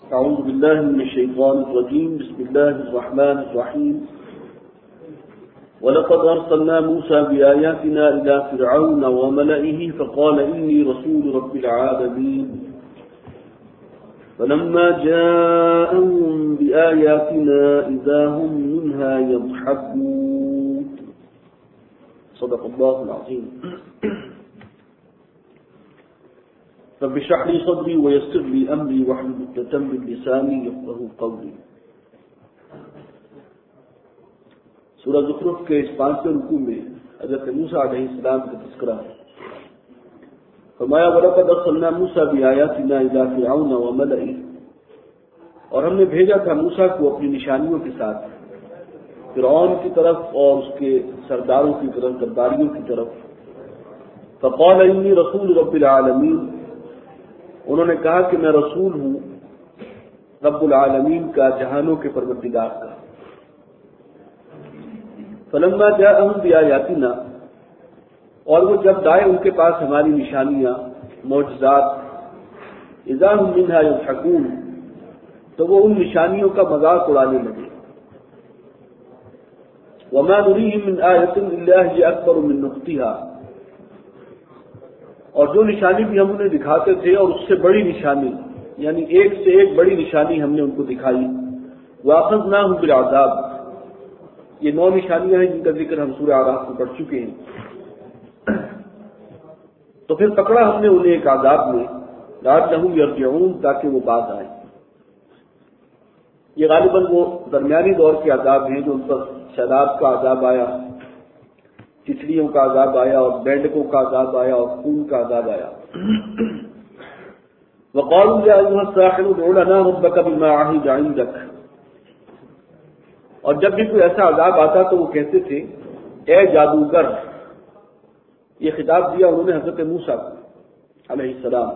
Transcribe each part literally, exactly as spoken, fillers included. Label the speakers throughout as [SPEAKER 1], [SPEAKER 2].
[SPEAKER 1] أعوذ بالله من الشيطان الرجيم. بسم الله الرحمن الرحيم. ولقد أرسلنا موسى بآياتنا إلى فرعون وملئه فقال إني رسول رب العالمين فلما جاءهم بآياتنا إذا هم منها يضحكون. صدق الله العظيم. رب اشرح لي صدري ويسر لي امري واحلل عقدة من لساني يفقهوا قولي. سورہ زخرف کے اس پانچویں رکوع میں حضرت موسیٰ علیہ السلام کا تذکرہ ہے. فرمایا وَلَقَدْ أَرْسَلْنَا مُوسَىٰ بِآيَاتِنَا إِلَىٰ فِرْعَوْنَ وَمَلَئِهِ، اور ہم نے بھیجا تھا موسیٰ کو اپنی نشانیوں کے ساتھ فرعون کی طرف اور اس کے سرداروں کی طرف، درباریوں کی طرف. فَقَالَ إِنِّي رَسُولُ رَبِّ الْعَالَمِينَ، انہوں نے کہا کہ میں رسول ہوں رب العالمین کا، جہانوں کے پروردگار کا. فلما جاءهم بآیاتنا، اور وہ جب لائے ان کے پاس ہماری نشانیاں، معجزات، اذا هم منها يضحكون، تو وہ ان نشانیوں کا مذاق اڑانے لگے. وما نريهم من آية إلا هي أكبر من أختها، اور جو نشانی بھی ہم انہیں دکھاتے تھے اور اس سے بڑی نشانی، یعنی ایک سے ایک بڑی نشانی ہم نے ان کو دکھائی. وَأَخَذْنَاهُمْ بِالْعَذَابِ، یہ نو نشانیاں ہیں جن کا ذکر ہم سورہ اعراف میں پڑھ چکے ہیں. تو پھر پکڑا ہم نے انہیں ایک عذاب میں، لَعَلَّهُمْ يَرْجِعُونَ، تاکہ وہ باز آئیں. یہ غالباً وہ درمیانی دور کے عذاب ہیں جو ان پر سیلاب کا عذاب آیا، تتلیوں کا عذاب آیا، اور بینڈکوں کا عذاب آیا، اور خون کا عذاب آیا. وَقَالُوا يَا أَيُّهَا السَّاحِرُ ادْعُ لَنَا رَبَّكَ بِمَا عَهِدَ عِندَكَ، اور جب بھی کوئی ایسا عذاب آتا تو وہ کہتے تھے اے جادوگر. یہ خطاب دیا انہوں نے حضرت موسیٰ علیہ السلام.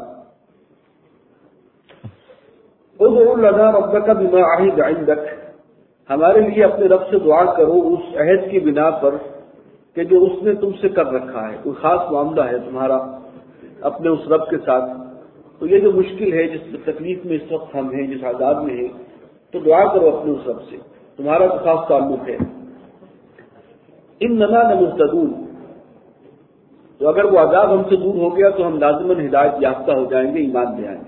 [SPEAKER 1] ادْعُ لَنَا رَبَّكَ بِمَا عَهِدَ عِندَكَ، ہمارے لیے اپنے رب سے دعا کرو اس عہد کی بنا پر کہ جو اس نے تم سے کر رکھا ہے. کوئی خاص معاملہ ہے تمہارا اپنے اس رب کے ساتھ، تو یہ جو مشکل ہے، جس تکلیف میں اس وقت ہم ہیں، جس عذاب میں ہیں، تو دعا کرو اپنے اس رب سے، تمہارا تو خاص تعلق ہے. اننا لمهتدون، تو اگر وہ عذاب ہم سے دور ہو گیا تو ہم لازماً ہدایت یافتہ ہو جائیں گے، ایمان لے آئیں گے.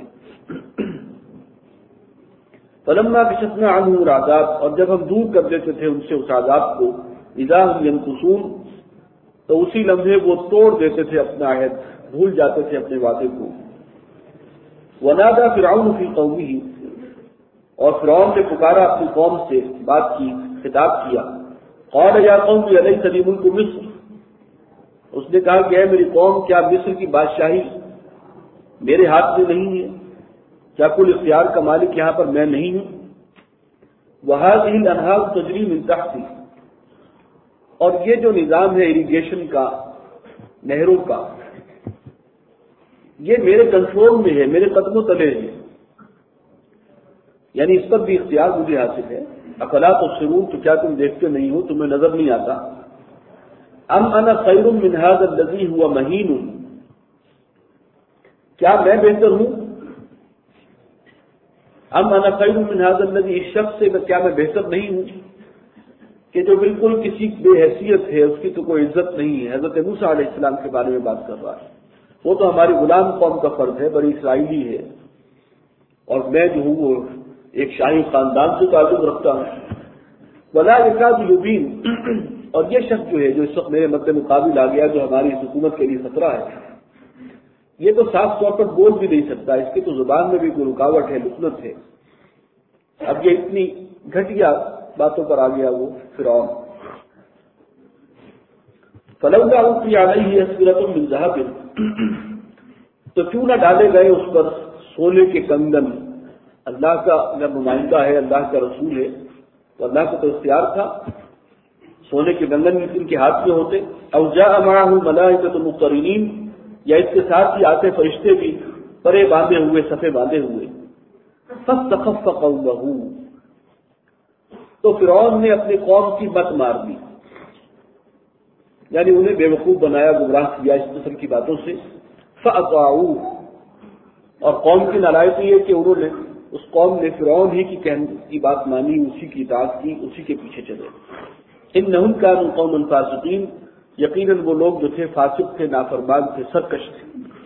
[SPEAKER 1] فلما كشفنا عنهم العذاب، اور جب ہم دور کر دیتے تھے ان سے اس عذاب کو، اذا هم ينكثون، تو اسی لمحے وہ توڑ دیتے تھے اپنا عہد، بھول جاتے تھے اپنے وعدے کو. ونادى فرعون في قومه، اور فرعون نے پکارا اپنی قوم سے، بات کی، خطاب کیا. قال يا قوم أليس لي ملك مصر، اس نے کہا کہ اے میری قوم، کیا مصر کی بادشاہی میرے ہاتھ میں نہیں ہے؟ کیا کل اختیار کا مالک یہاں پر میں نہیں ہوں؟ وهذه الأنهار تجري من تحتي، اور یہ جو نظام ہے اریگیشن کا، نہروں کا، یہ میرے کنٹرول میں ہے، میرے قدموں تلے ہے، یعنی اس پر بھی اختیار مجھے حاصل ہے. افلا تبصرون، تو کیا تم دیکھتے نہیں ہو، تمہیں نظر نہیں آتا؟ ام انا خیر من هذا الذي هو مهین، کیا میں بہتر ہوں؟ ام انا خیر من هذا الذي، اس شخص سے کیا میں بہتر نہیں ہوں کہ جو بالکل کسی بے حیثیت ہے، اس کی تو کوئی عزت نہیں ہے. حضرت موسیٰ علیہ السلام کے بارے میں بات کر رہا ہے. وہ تو ہماری غلام قوم کا فرد ہے، بڑی اسرائیلی ہے، اور میں جو ہوں وہ ایک شاہی خاندان سے تعلق رکھتا ہوں. ولا يكاد يبين، اور یہ شخص جو ہے جو اس وقت میرے مد مقابل آ گیا، جو ہماری حکومت کے لیے خطرہ ہے، یہ تو صاف طور پر بول بھی نہیں سکتا، اس کی تو زبان میں بھی کوئی رکاوٹ ہے، لکنت ہے. اب یہ اتنی گھٹیا باتوں پر آ گیا وہ فرعون. فلولا القي عليه اسورة من ذهب، تو کیوں نہ ڈالے گئے اس پر سونے کے کنگن. اللہ کا اگر نمائندہ ہے، اللہ کا رسول ہے، تو اللہ کو تو اختیار تھا، سونے کے کنگن ان کے ہاتھ میں ہوتے. او جاء معه ملائکۃ مقترنین، یا اس کے ساتھ ہی آتے فرشتے بھی پرے باندھے ہوئے، صفے باندھے ہوئے. فاستخف قومه، تو فرعون نے اپنی قوم کی مت مار دی، یعنی انہیں بے وقوف بنایا، گمراہ کیا اس قسم کی باتوں سے. فاطاعوه، اور قوم کی نالائقی ہے کہ انہوں نے اس قوم نے فرعون ہی کی کہنے کی بات مانی، اسی کی اطاعت کی، اسی کے پیچھے چلے۔ انہم کانوا قوما فاسقین، یقیناً وہ لوگ جو تھے فاسق تھے، نافرمان تھے، سرکش تھے۔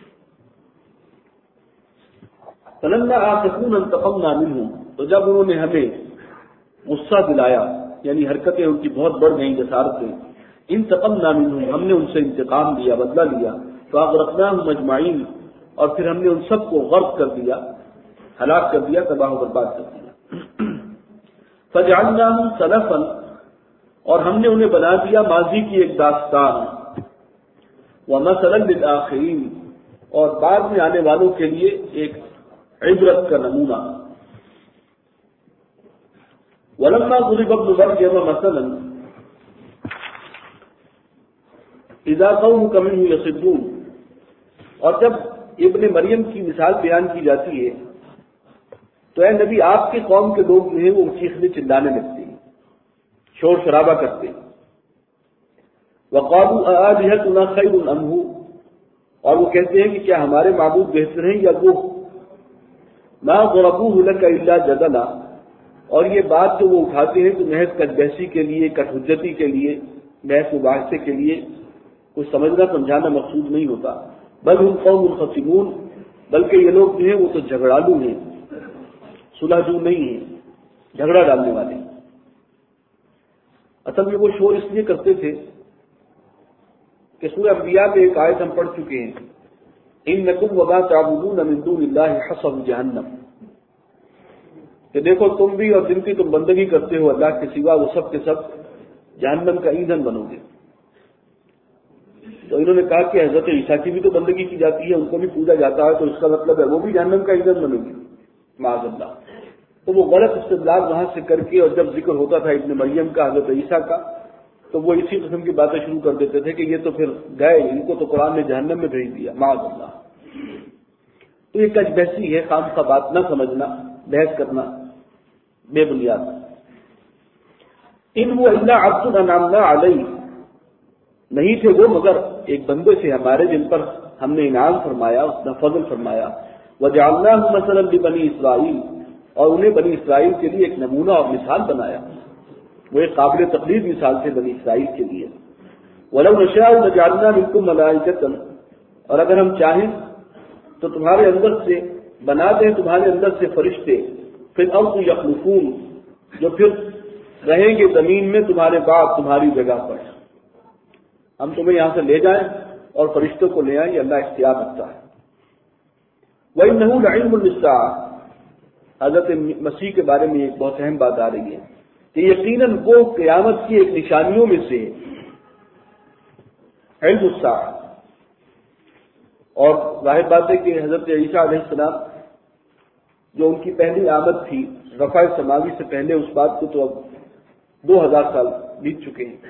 [SPEAKER 1] فلما آسفونا انتقمنا منہم، تو جب انہوں نے ہمیں غصہ دلایا، یعنی حرکتیں ان کی بہت بڑھ گئیں، جسارتیں، انتقمنا منہم، ہم نے ان سے انتقام لیا، بدلہ لیا، فاغرقناہم اجمعین، اور پھر ہم نے ان سب کو غرق کر دیا، ہلاک کر دیا، تباہ و برباد کر دیا۔ فجعلناہم سلفا، اور ہم نے انہیں بنا دیا ماضی کی ایک داستان، ومثلا للآخرین، اور بعد میں آنے والوں کے لیے ایک عبرت کا نمونہ۔ ولما ضرب ابن مریم مثلا اذا قومك منه يصدون، اور جب ابن مریم کی مثال بیان کی جاتی ہے تو اے نبی آپ کے قوم کے لوگ جو ہیں وہ چیخنے چلانے لگتے ہیں، شور شرابہ کرتے ہیں۔ وقالوا آلهتنا خير ام هو، اور وہ کہتے ہیں کہ کیا ہمارے معبود بہتر ہیں یا وہ؟ ما ضربوه لك الا جدلا، اور یہ بات جو وہ اٹھاتے ہیں تو محض کٹ بحثی کے لیے، کٹ حجتی کے لیے، بحث مباحثے کے لیے، کچھ سمجھنا سمجھانا مقصود نہیں ہوتا۔ بل ہم قوم خصمون، بلکہ یہ لوگ جو ہیں وہ تو جھگڑالو ہیں، صلح جو نہیں ہیں، جھگڑا ڈالنے والے۔ اصل میں وہ شور اس لیے کرتے تھے کہ سورہ انبیاء میں ایک آیت ہم پڑھ چکے ہیں، انکم وما تعبدون من دون اللہ حصب جہنم، کہ دیکھو تم بھی اور جن کی تم بندگی کرتے ہو اللہ کے سوا، وہ سب کے سب جہنم کا ایندھن بنو گے۔ تو انہوں نے کہا کہ حضرت عیسیٰ کی بھی تو بندگی کی جاتی ہے، ان کو بھی پوجا جاتا ہے، تو اس کا مطلب ہے وہ بھی جہنم کا ایندھن بنے گی، معاذ اللہ۔ تو وہ غلط استدلال وہاں سے کر کے، اور جب ذکر ہوتا تھا ابن مریم کا، حضرت عیسیٰ کا، تو وہ اسی قسم کی باتیں شروع کر دیتے تھے کہ یہ تو پھر گئے، ان کو تو قرآن نے جہنم میں بھیج دیا، معاذ اللہ۔ تو یہ کج بحثی ہے، خام خواہ بات نہ سمجھنا، بحث کرنا بے بنیاد۔ ان وہ الا عبد انعمنا علیہ، نہیں تھے وہ مگر ایک بندے سے ہمارے جن پر ہم نے انعام فرمایا، اس نے فضل فرمایا۔ وجعلناہ مثلا لبنی اسرائیل، اور انہیں بنی اسرائیل کے لیے ایک نمونہ اور مثال بنایا، وہ ایک قابل تقلید مثال تھے بنی اسرائیل کے لیے۔ ولو نشاء لجعلنا منکم ملائکۃ، اور اگر ہم چاہیں تو تمہارے اندر سے بنا دیں تمہارے اندر سے فرشتے، پھر الارض یخلفون، جو پھر رہیں گے زمین میں تمہارے بعد تمہاری جگہ پر۔ ہم تمہیں یہاں سے لے جائیں اور فرشتوں کو لے آئیں، یہ اللہ اختیار رکھتا ہے۔ وَإِنَّهُ لَعِلْمٌ لِلسَّاعَةِ، حضرت مسیح کے بارے میں ایک بہت اہم بات آ رہی ہے کہ یقیناً وہ قیامت کی ایک نشانیوں میں سے علم الساعہ، اور ظاہر بات ہے کہ حضرت عیسیٰ علیہ السلام جو ان کی پہلی آمد تھی رفع سماوی سے پہلے، اس بات کو تو اب دو ہزار سال بیت چکے ہیں۔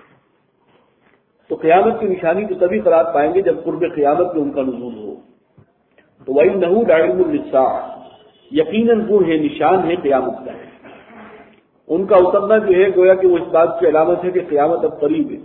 [SPEAKER 1] تو قیامت کی نشانی تو تبھی قرار پائیں گے جب قرب قیامت میں ان کا نزول ہو۔ تو وَإِنَّهُ لَعِلْمٌ لِلسَّاعَةِ، یقیناً وہ ہے نشان ہے قیامت کا، ان کا اترنا جو ہے گویا کہ وہ اس بات کی علامت ہے کہ قیامت اب قریب ہے۔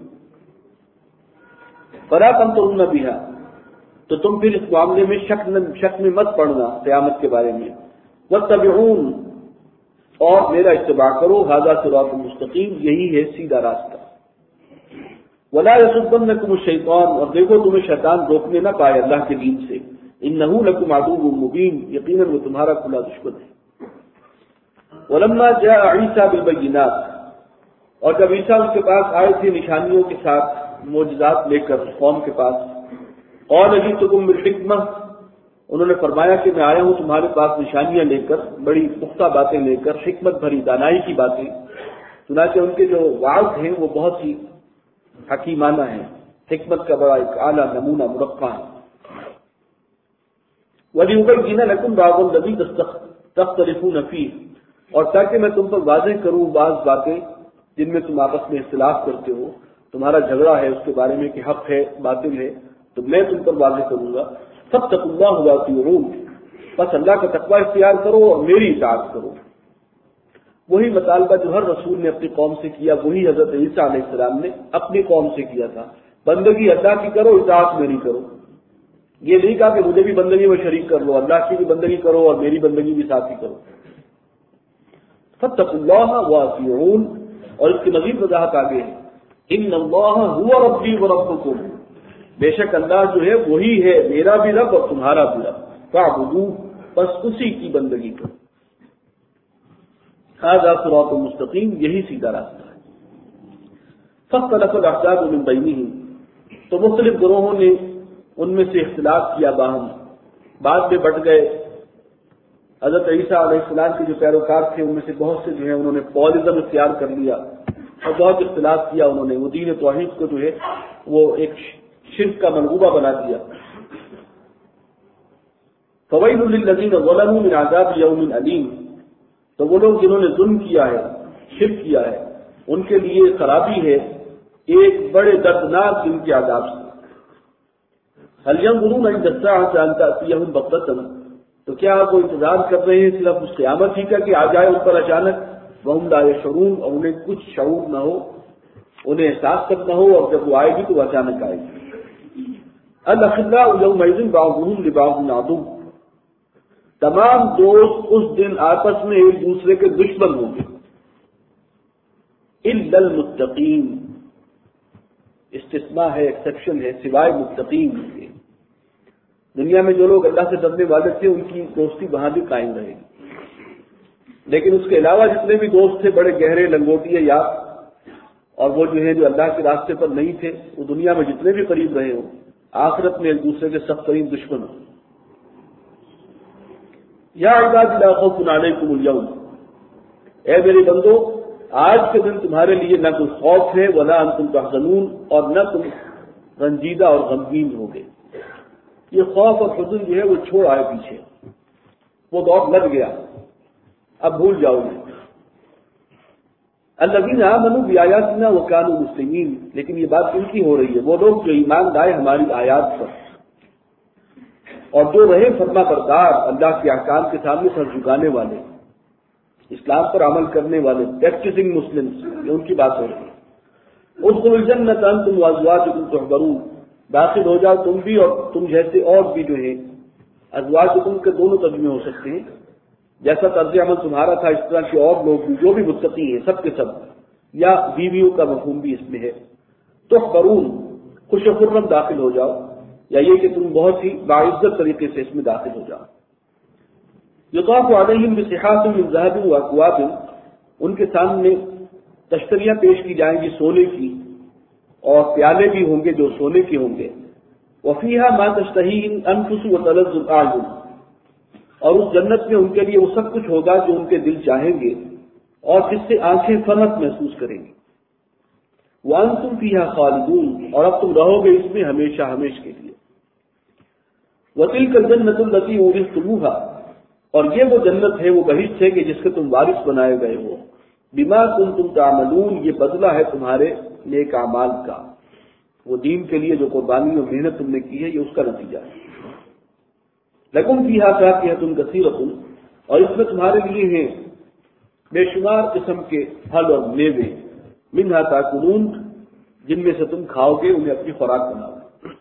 [SPEAKER 1] فَلَا تَمْتَرُنَّ بِهَا، تو تم پھر اس معاملے میں شک شک میں مت پڑنا قیامت کے بارے میں۔ وَاتَّبِعُونِ، اور میرا اتباع کرو، ھذا صراط مستقیم، یہی ہے سیدھا راستہ۔ وَلَا يَصُدَّنَّكُمُ الشَّيْطَانُ، اور دیکھو تمہیں شیطان روکنے نہ پائے اللہ کے دین سے۔ إِنَّهُ لَكُمْ عَدُوٌّ مُبِينٌ، یقیناً وہ تمہارا کھلا دشمن ہے۔ وَلَمَّا جَاءَ عِيسَىٰ بِالْبَيِّنَاتِ، اور جب عیسیٰ اس کے پاس آئے تھے نشانیوں کے ساتھ، معجزات لے کر قوم کے پاس، قَالَ جِئْتُكُم بِالْحِكْمَةِ، انہوں نے فرمایا کہ میں آیا ہوں تمہارے پاس نشانیاں لے کر، بڑی پختہ باتیں لے کر، حکمت بھری دانائی کی باتیں۔ چنانچہ ان کے جو وعظ ہیں وہ بہت ہی حکیمانہ ہیں، حکمت کا بڑا ایک اعلیٰ نمونہ مرقع ہے۔ وَلِيُبَيِّنَ لَكُمْ بَعْضَ الَّذِي تَخْتَلِفُونَ فِيهِ، اور تاکہ میں تم پر واضح کروں بعض باتیں جن میں تم آپس میں اختلاف کرتے ہو، تمہارا جھگڑا ہے اس کے بارے میں کہ حق ہے باطل ہے، تو میں تم پر واضح کروں گا۔ فَاتَّقُوا اللَّهَ وَأَطِيعُونِ، بس اللہ کا تقوی اختیار کرو اور میری اطاعت کرو۔ وہی مطالبہ جو ہر رسول نے اپنی قوم سے کیا، وہی حضرت عیسیٰ علیہ السلام نے اپنی قوم سے کیا تھا، بندگی اللہ کی کرو، اطاعت میری کرو۔ یہ نہیں کہا کہ مجھے بھی بندگی میں شریک کر لو، اللہ کی بھی بندگی کرو اور میری بندگی بھی ساتھ ہی کرو. فاتقوا اللہ واطیعون. اور اس کی مزید وضاحت آگے ہے، ان اللہ هو ربی وربکم، بے شک اللہ جو ہے وہی ہے میرا بھی رب اور تمہارا بھی رب، فاعبدوہ، بس اسی کی بندگی کرو. ھذا صراط مستقیم، یہی سیدھا راستہ ہے. فاختلف الاحزاب من بینہم، تو مختلف گروہوں نے ان میں سے اختلاف کیا باہم، بعد میں بٹ گئے. حضرت عیسیٰ علیہ السلام کے جو پیروکار تھے ان میں سے بہت سے جو ہے انہوں نے پولزم اختیار کر لیا اور بہت اختلاف کیا انہوں نے، وہ دین توحید کو جو ہے وہ ایک شرک کا منغوبہ بنا دیا. فویل للذین ظلموا من عذاب یوم علیم، تو وہ لوگ جنہوں نے ظلم کیا ہے، شرک کیا ہے، ان کے لیے خرابی ہے ایک بڑے دردناک دن کے عذاب سے. هل ينظرون عند الساعة أن تأتيهم بغتة، تو کیا آپ وہ انتظار کر رہے ہیں صرف اس قیامت ہی کا کہ آ جائے ان پر اچانک، وهم لا يشعرون، اور انہیں کچھ شعور نہ ہو، انہیں احساس تک نہ ہو، اور جب وہ آئے گی تو وہ اچانک آئے گی. الاخلاء يومئذ بعضهم لبعض عدو، تمام دوست اس دن آپس میں ایک دوسرے کے دشمن ہوں گے. الا المتقین، استثناء ہے، ایکسیپشن ہے، سوائے متقین کے. دنیا میں جو لوگ اللہ سے ڈرنے والے تھے ان کی دوستی وہاں بھی قائم رہے گی، لیکن اس کے علاوہ جتنے بھی دوست تھے بڑے گہرے لنگوٹیے یار، اور وہ جو ہیں جو اللہ کے راستے پر نہیں تھے، وہ دنیا میں جتنے بھی قریب رہے ہوں آخرت میں ایک دوسرے کے سخت ترین دشمن ہوں. یا عباد لا خوف علیکم اليوم، اے میرے بندو آج کے دن تمہارے لیے نہ کوئی خوف ہے، ولا انتم تحزنون، اور نہ تم رنجیدہ اور غمگین ہوگے. یہ خوف اور حزن جو ہے وہ چھوڑ آئے پیچھے، وہ دور لگ گیا، اب بھول جاؤ گے. الذین آمنوا بآیاتنا وکانوا مسلمین، لیکن یہ بات ان کی ہو رہی ہے، وہ لوگ جو ایمان لائے ہماری آیات پر اور جو رہے فرما بردار، اللہ کے احکام کے سامنے سر جھکانے والے، اسلام پر عمل کرنے والے، پریکٹسنگ مسلمز، یہ ان کی بات ہو رہی ہے. ادخلوا الجنۃ انتم وازواجکم تحبرون، داخل ہو جاؤ تم بھی اور تم جیسے اور بھی جو ہیں. ازواجکم کے دونوں ترجمے ہو سکتے ہیں، جیسا طرز عمل تمہارا تھا اس طرح کے اور لوگ بھی جو بھی متقی ہیں سب کے سب، یا بیویوں کا مفہوم بھی اس میں ہے. تحبرون، خوش و خرم داخل ہو جاؤ، یا یہ کہ تم بہت ہی باعزت طریقے سے اس میں داخل ہو جاؤ. یطاف علیہم بصحاف من ذهب واکواب، ان کے سامنے تشتریاں پیش کی جائیں گی سونے کی، اور پیالے بھی ہوں گے جو سونے کے ہوں گے. وفیہا ما تشتہی الانفس وتلذ الاعین، اور اس جنت میں ان کے لیے وہ سب کچھ ہوگا جو ان کے دل چاہیں گے اور جس سے آنکھیں فرحت محسوس کریں گی. وانتم فیہا خالدون، اور اب تم رہو گے اس میں ہمیشہ ہمیش کے لیے. وتلک الجنۃ التی اورثتموها، اور یہ وہ جنت ہے، وہ بہشت ہے کہ جس کے تم وارث بنائے گئے ہو. بما کنتم تعملون، یہ بدلہ ہے تمہارے نیک اعمال کا، وہ دین کے لیے جو قربانی اور محنت تم نے کی ہے یہ اس کا نتیجہ ہے. لکم فیہا فاکہۃ کثیرۃ، اور اس میں تمہارے لیے ہیں بے شمار قسم کے پھل اور میوے. منہا تاکلون، جن میں سے تم کھاؤ گے، انہیں اپنی خوراک بناؤ.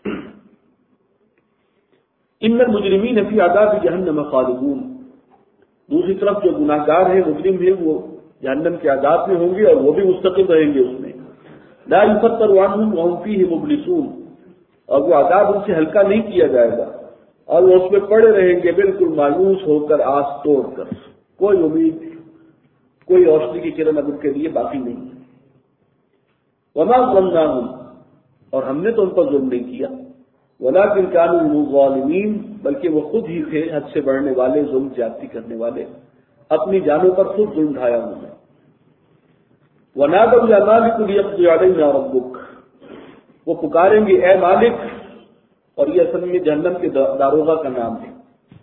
[SPEAKER 1] ان المجرمین فی عذاب جہنم خالدون، دوسری طرف جو گناہ گار ہیں، مجرم ہیں، وہ جہنم کے عذاب میں ہوں گے اور وہ بھی مستقل رہیں گے اس میں. لا یفتر عنہم وہم فیہ مبلسون، اور وہ عذاب ان سے ہلکا نہیں کیا جائے گا اور وہ اس میں پڑے رہیں گے بالکل مایوس ہو کر، آس توڑ کر. کوئی امید، کوئی روشنی کی کرن اب ان کے لیے باقی نہیں ہے. وما ظلمناہم، اور ہم نے تو ان پر ظلم نہیں کیا. ولکن کانوا هم ظالمین، بلکہ وہ خود ہی تھے حد سے بڑھنے والے، ظلم زیادتی کرنے والے، اپنی جانوں پر خود ظلم ڈھایا انہوں نے. ونادوا یا مالک لیقضی علینا ربک، وہ پکاریں گے اے مالک، اور یہ اصل میں جہنم کے داروغہ کا نام ہے.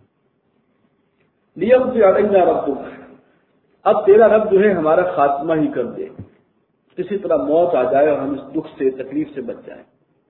[SPEAKER 1] لیقضی علینا ربک، اب تیرا رب جو ہے ہمارا خاتمہ ہی کر دے، کسی طرح موت آ جائے اور ہم اس دکھ سے، تکلیف سے بچ جائیں.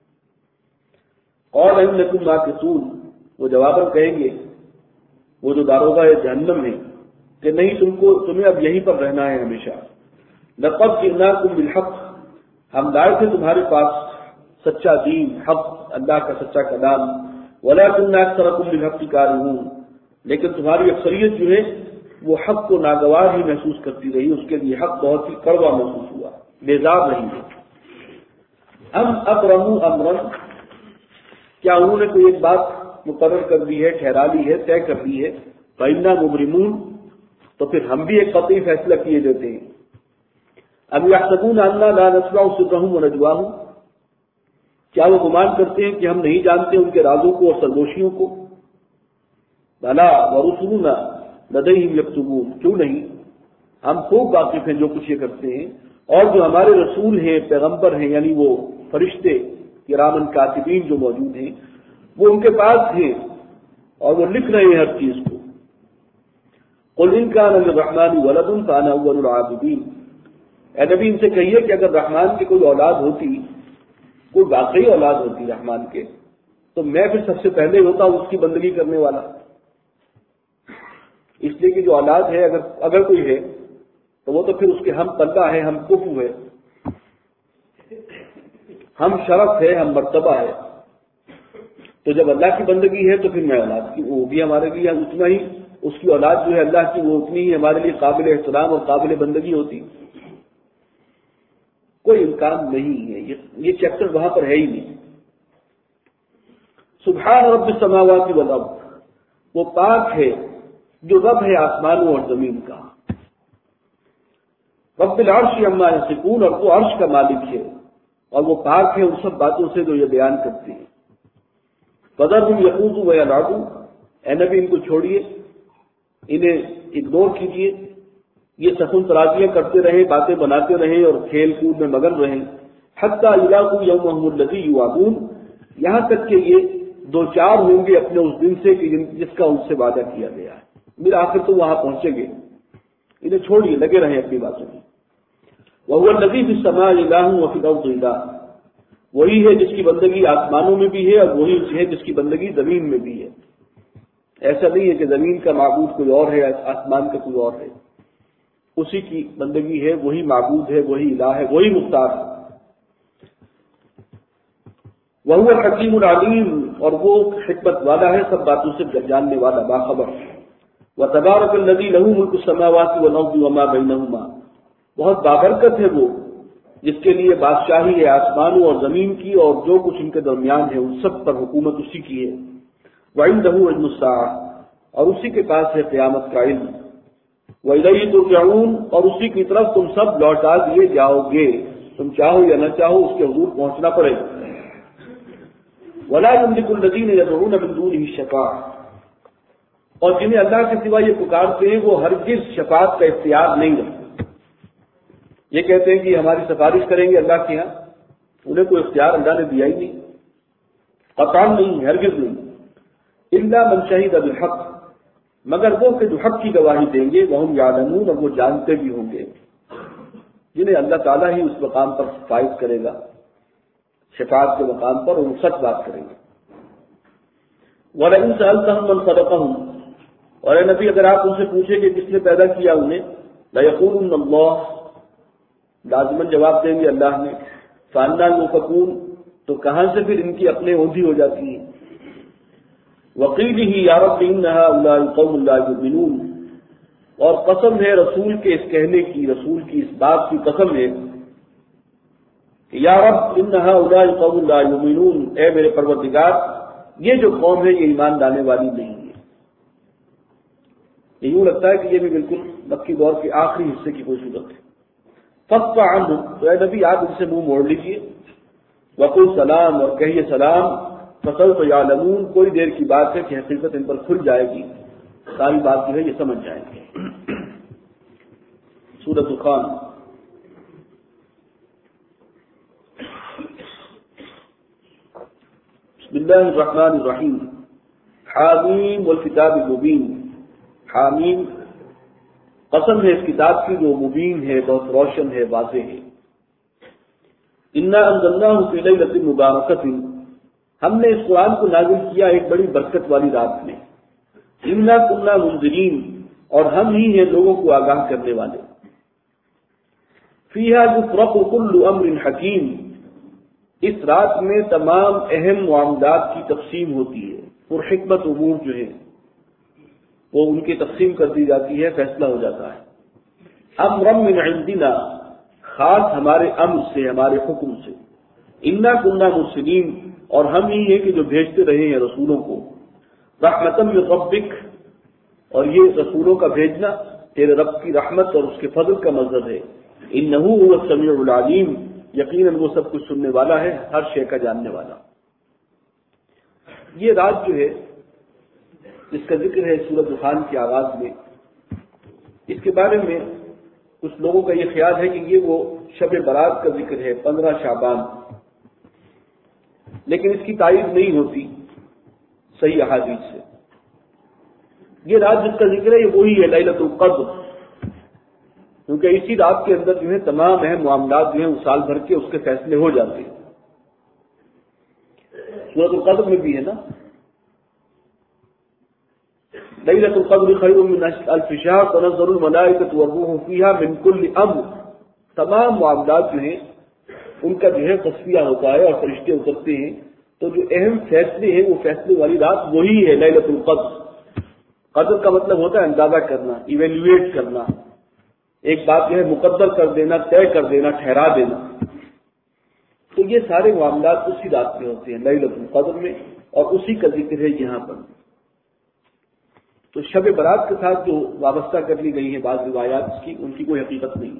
[SPEAKER 1] اور انکم ماکثون، وہ جواباً کہیں گے وہ جو داروغہ جہنم ہے کہ نہیں، تم کو تمہیں اب یہیں پر رہنا ہے ہمیشہ. لقد جئناکم بالحق، ہم لائے تھے تمہارے پاس سچا دین، حق، اللہ کا سچا کلام. وَلَكِنَّ أَكْثَرَكُمْ بِالْحَقِّ كَارِهُونَ، لیکن تمہاری اکثریت جو ہے وہ حق کو ناگوار ہی محسوس کرتی رہی، اس کے لیے حق بہت ہی کڑوا محسوس ہوا، بیزار رہی ہے۔ ام ابرموا امرا، کیا انہوں نے کوئی ایک بات مقرر کر دی ہے، ٹھہرا لی ہے، طے کر دی ہے، فَإِنَّا مُبْرِمُونَ، تو پھر ہم بھی ایک قطعی فیصلہ کیے دیتے ہیں۔ ام يحسبون أَنَّا لَا نَسْمَعُ سِرَّهُمْ وَنَجْوَاهُمْ، کیا وہ گمان کرتے ہیں کہ ہم نہیں جانتے ان کے رازوں کو اور سرگوشیوں کو؟ بلا ورسلنا لديهم يكتبون، کیوں نہیں، ہم خوب واقف ہیں جو کچھ یہ کرتے ہیں، اور جو ہمارے رسول ہیں، پیغمبر ہیں، یعنی وہ فرشتے کرامن کاتبین جو موجود ہیں، وہ ان کے پاس ہیں اور وہ لکھ رہے ہیں ہر چیز کو۔ قل ان كان للرحمن ولد فانا اول العابدین، اے نبی ان سے کہیے کہ اگر رحمان کی کوئی اولاد ہوتی، کوئی واقعی اولاد ہوتی رحمان کے، تو میں پھر سب سے پہلے ہوتا ہوں اس کی بندگی کرنے والا، اس لیے کہ جو اولاد ہے اگر اگر کوئی ہے تو وہ تو پھر اس کے ہم پلہ ہے، ہم کفو ہے، ہم شرف ہے، ہم مرتبہ ہے۔ تو جب اللہ کی بندگی ہے تو پھر میں اولاد کی، وہ بھی ہمارے لیے اتنا ہی، اس کی اولاد جو ہے اللہ کی وہ اتنی ہی ہمارے لیے قابل احترام اور قابل بندگی ہوتی۔ کوئی امکان نہیں ہے، یہ چیپٹر وہاں پر ہے ہی نہیں۔ سبحان رب السماوات والارض، وہ پاک ہے جو رب ہے آسمانوں اور زمین کا، رب العرش عما یصفون، اور وہ عرش کا مالک ہے اور وہ پاک ہے ان سب باتوں سے جو یہ بیان کرتے ہیں۔ فذرهم یخوضوا ویلعبوا، اے نبی ان کو چھوڑیے، انہیں اگنور کیجیے، یہ سخن ترازیاں کرتے رہیں، باتیں بناتے رہیں اور کھیل کود میں مگن رہیں، حتی یلاقوا یومهم الذی یوعدون، یہاں تک کہ یہ دو چار ہوں گے اپنے اس دن سے کہ جس کا ان سے وعدہ کیا گیا ہے، پھر آخر تو وہاں پہنچیں گے، انہیں چھوڑیے، لگے رہیں اپنی باتوں میں۔ وَهُوَ الَّذِي فِي السَّمَاءِ إِلَٰهٌ وَفِي الْأَرْضِ إِلَٰهٌ، وہی ہے جس کی بندگی آسمانوں میں بھی ہے اور وہی ہے جس کی بندگی زمین میں بھی ہے۔ ایسا نہیں ہے کہ زمین کا معبود کوئی اور ہے، آسمان کا کوئی اور ہے، اسی کی بندگی ہے، وہی معبود ہے، وہی الہ ہے، وہی مختار ہے۔ وَهُوَ الْحَكِيمُ الْعَلِيمُ، اور وہ حکمت والا ہے، سب باتوں سے جاننے والا، باخبر۔ وَتَبَارَكَ الَّذِي لَهُ مُلْكُ السَّمَاوَاتِ وَالْأَرْضِ وَمَا بَيْنَهُمَا، بہت بابرکت ہے وہ جس کے لیے بادشاہی ہے آسمانوں اور زمین کی اور جو کچھ ان کے درمیان ہے، ان سب پر حکومت اسی کی ہے۔ وَعِندَهُ عِلْمُ السَّاعَةِ، اور اسی کے پاس ہے قیامت کا علم۔ وَإِلَيْهِ تُرْجَعُونَ، اور اسی کی طرف تم سب لوٹا دیے جاؤ گے، تم چاہو یا نہ چاہو اس کے حضور پہنچنا پڑے گا۔ وَلَا يَمْلِكُ الَّذِينَ يَدْعُونَ مِن دُونِهِ الشَّفَاعَةَ، اور جنہیں اللہ کے سوا یہ پکارتے ہیں وہ ہرگز شفاعت کا اختیار نہیں رکھتے۔ یہ کہتے ہیں کہ ہماری سفارش کریں گے اللہ کے ہاں، انہیں کوئی اختیار اللہ نے دیا ہی نہیں، قطعاً نہیں، ہرگز نہیں۔ الا من شہد بالحق، مگر وہ کہ جو حق کی گواہی دیں گے، وہم یعلمون، اور وہ جانتے بھی ہوں گے، جنہیں اللہ تعالیٰ ہی اس مقام پر فائز کرے گا، شفاعت کے مقام پر، اور وہ سچ بات کریں گے۔ وَلَئِن سَأَلْتَهُم مَّن خَلَقَهُم، اور اے نبی اگر آپ ان سے پوچھیں کہ کس نے پیدا کیا انہیں، لَيَقُولُنَّ اللَّهُ، لازماً جواب دیں گے اللہ نے۔ فَأَنَّىٰ يُؤْفَكُونَ، تو کہاں سے پھر ان کی اپنے اوندھی ہو جاتی ہیں۔ وَقِيلِهِ يَا رَبِّ إِنَّ هَٰؤُلَاءِ قَوْمٌ لَا يُؤْمِنُونَ، اور قسم ہے رسول کے اس کہنے کی، رسول کی اس بات کی قسم ہے کہ یا رب إِنَّ هَٰؤُلَاءِ قَوْمٌ لَا يُؤْمِنُونَ، اے میرے پروردگار یہ جو قوم ہے یہ ایمان لانے والی نہیں ہے۔ یہ یوں لگتا ہے کہ یہ بھی بالکل مکی دور کے آخری حصے کی کوئی صورت ہے۔ فَصْفَحْ عَنْهُمْ، تو اے نبی آپ ان سے منہ موڑ لیجیے۔ وَقُلْ سلام، اور کہیے سلام۔ فَسَوْفَ يَعْلَمُونَ، کوئی دیر کی بات ہے کہ حقیقت ان پر کھل جائے گی، ساری بات جو ہے یہ سمجھ جائیں گے۔ سورۃ دخان۔ بسم اللہ الرحمن الرحیم۔ حامیم والکتاب المبین، حامیم قسم ہے اس کتاب کی جو مبین ہے، بہت روشن ہے، واضح ہے۔ انا انزلناہ فی لیلۃ مبارکۃ، ہم نے اس قرآن کو نازل کیا ایک بڑی برکت والی رات میں۔ انا کنا منذرین، اور ہم ہی ہیں لوگوں کو آگاہ کرنے والے۔ فیہا یفرق کل امر حکیم، اس رات میں تمام اہم معاملات کی تقسیم ہوتی ہے، پرحکمت امور جو ہیں وہ ان کی تقسیم کر دی جاتی ہے، فیصلہ ہو جاتا ہے۔ امرا من عندنا، خاص ہمارے امر سے، ہمارے حکم سے۔ انا كنا مرسلین، اور ہم ہی ہیں کہ جو بھیجتے رہے ہیں رسولوں کو۔ رحمتا من ربک، اور یہ رسولوں کا بھیجنا تیرے رب کی رحمت اور اس کے فضل کا مظہر ہے۔ انہ هو السمیع العلیم، یقیناً وہ سب کچھ سننے والا ہے، ہر شے کا جاننے والا۔ یہ رات جو ہے جس کا ذکر ہے سورۃ دخان کے آغاز میں، اس کے بارے میں کچھ لوگوں کا یہ خیال ہے کہ یہ وہ شب برات کا ذکر ہے، پندرہ شعبان، لیکن اس کی تائید نہیں ہوتی صحیح احادیث سے۔ یہ رات جس کا ذکر ہے یہ وہی ہے لیلۃ القدر، کیونکہ اسی رات کے اندر جو ہے تمام اہم معاملات جو ہیں وہ سال بھر کے اس کے فیصلے ہو جاتے ہیں۔ سورۃ القدر میں بھی ہے نا، لیلۃ القدر خیر من الف شہر تنزل الملائکۃ والروح فیہا من کل امر، تمام معاملات جو ہیں ان کا جو ہے تصفیہ ہوتا ہے اور فرشتے اترتے ہیں، تو جو اہم فیصلے ہیں وہ فیصلے والی رات وہی ہے لیلۃ القدر۔ قدر کا مطلب ہوتا ہے اندازہ کرنا، ایویلویٹ کرنا، ایک بات جو ہے مقدر کر دینا، طے کر دینا، ٹھہرا دینا۔ تو یہ سارے معاملات اسی رات میں ہوتے ہیں لیلۃ القدر میں، اور اسی کا ذکر ہے یہاں پر۔ تو شب برات کے ساتھ جو وابستہ کر لی گئی ہے بعض روایات کی، ان کی کوئی حقیقت نہیں۔